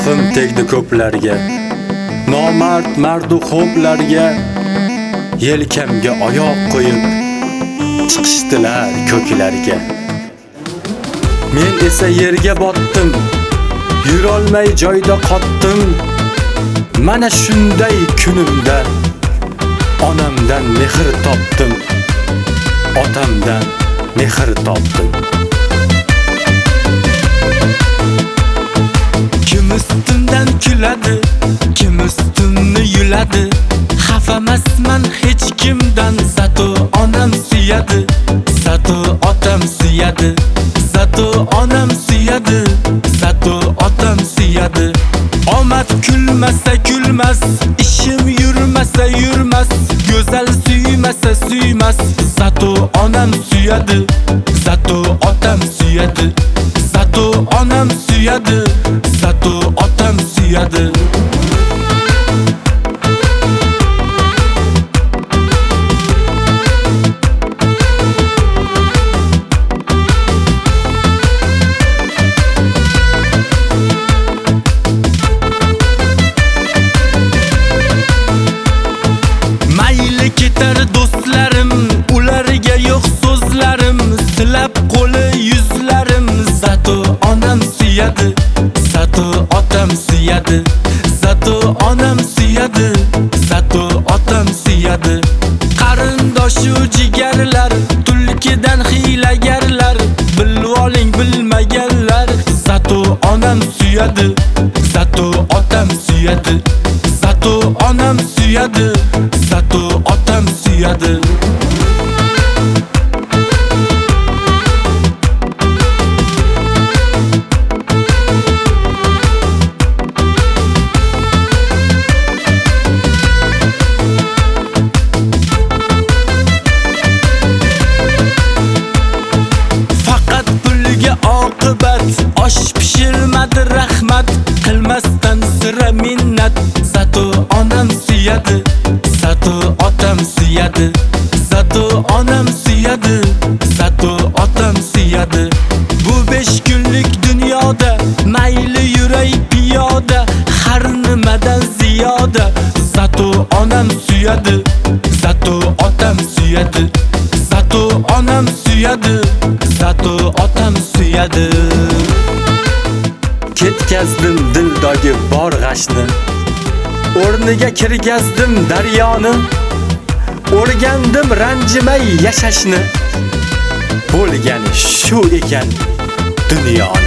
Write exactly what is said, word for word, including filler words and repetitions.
xavfim tegdi ko'plarga, nomard mardu xo'plarga yelkamga oyoq qo'yib chiqishdilar ko'klarga. Men esa yerga botdim, yurolmay joyda qotdim. Mana shunday kunimda onamdan mehr topdim, otamdan mehr topdim. Kim ustimdan kuladi, kim ustimni yuladi. Xafamasman hech kimdan, zato onam suyadi, zato otam suyadi, zato onam suyadi, zato otam suyadi. Omad kulmasa kulmas, ishim yurmasa yurmas, go'zal suymasa suymas. Zato onam suyadi, zato otam suyadi, zato onam suyadi, zato otam suyadi. Ketar do'stlarim, ularga yo'q so'zlarim, silab qo'li yuzlarim. Zato onam suyadi, zato otam suyadi, zato onam suyadi, zato otam suyadi. Qarindoshu jigarlar, tulkidan hiylagarlar, bilvoling bilmaganlar. Zato onam suyadi, zato otam suyadi, zato onam suyadi, zato otam suyadi. Faqat pulga oqibat, osh pishirmadi rahmat, qilmasdan sira minnat. Zato onam suyadi, zato otam suyadi, zato onam suyadi, zato otam suyadi. Bu besh kunlik dunyoda mayli yuray piyoda, har nimadan ziyoda. Zato onam suyadi, zato otam suyadi, zato onam suyadi, zato otam suyadi. Ketkazdim dildagi bor g'ashni, o'rniga kirgazdim daryoni. O'rgandim ranjimay yashashni, bo'lgani shu ekan dunyoni.